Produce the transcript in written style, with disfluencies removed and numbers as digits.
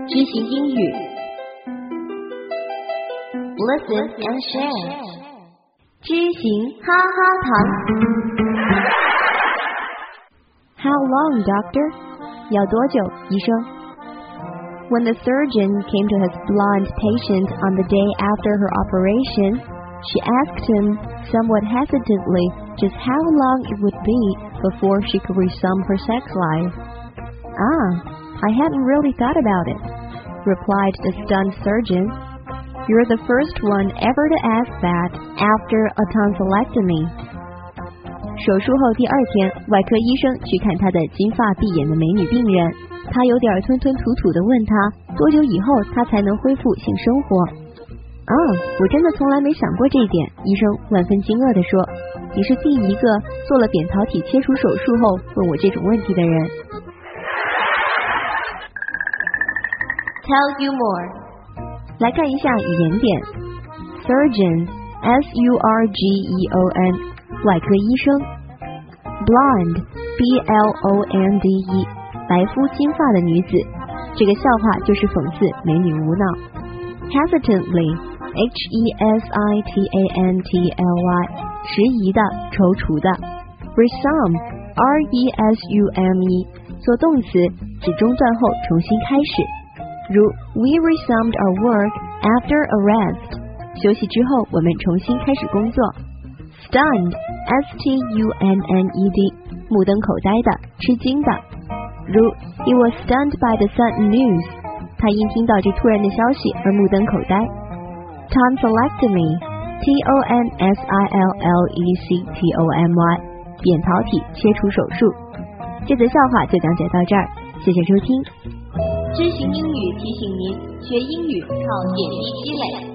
知行英语 Listen and share 知行哈哈堂 How long, doctor? 要多久，医生？ When the surgeon came to his blind patient on the day after her operation, she asked him, somewhat hesitantly, just how long it would be before she could resume her sex life. I hadn't really thought about it, replied the stunned surgeon. You're the first one ever to ask that after a tonsillectomy. 手术后第二天，外科医生去看他的金发碧眼的美女病人，他有点吞吞吐吐地问他，多久以后他才能恢复性生活？我真的从来没想过这一点，医生万分惊愕地说，你是第一个做了扁桃体切除手术后问我这种问题的人。 Tell you more 来看一下语言点 Surgeon S-U-R-G-E-O-N 外科医生 Blonde B-L-O-N-D-E 白肤金发的女子，这个笑话就是讽刺美女无脑 Hesitantly H-E-S-I-T-A-N-T-L-Y 迟疑的踌躇的 Resume R-E-S-U-M-E 做动词指中断后重新开始，如 We resumed our work after a rest 休息之后我们重新开始工作 Stunned S-T-U-N-N-E-D 目瞪口呆的吃惊的，如 He was stunned by the sudden news 他因听到这突然的消息而目瞪口呆 Tonsillectomy T-O-N-S-I-L-L-E-C-T-O-M-Y 扁桃体切除手术。这则笑话就讲解到这儿，谢谢收听。 知行英语提醒您，学英语靠点滴积累。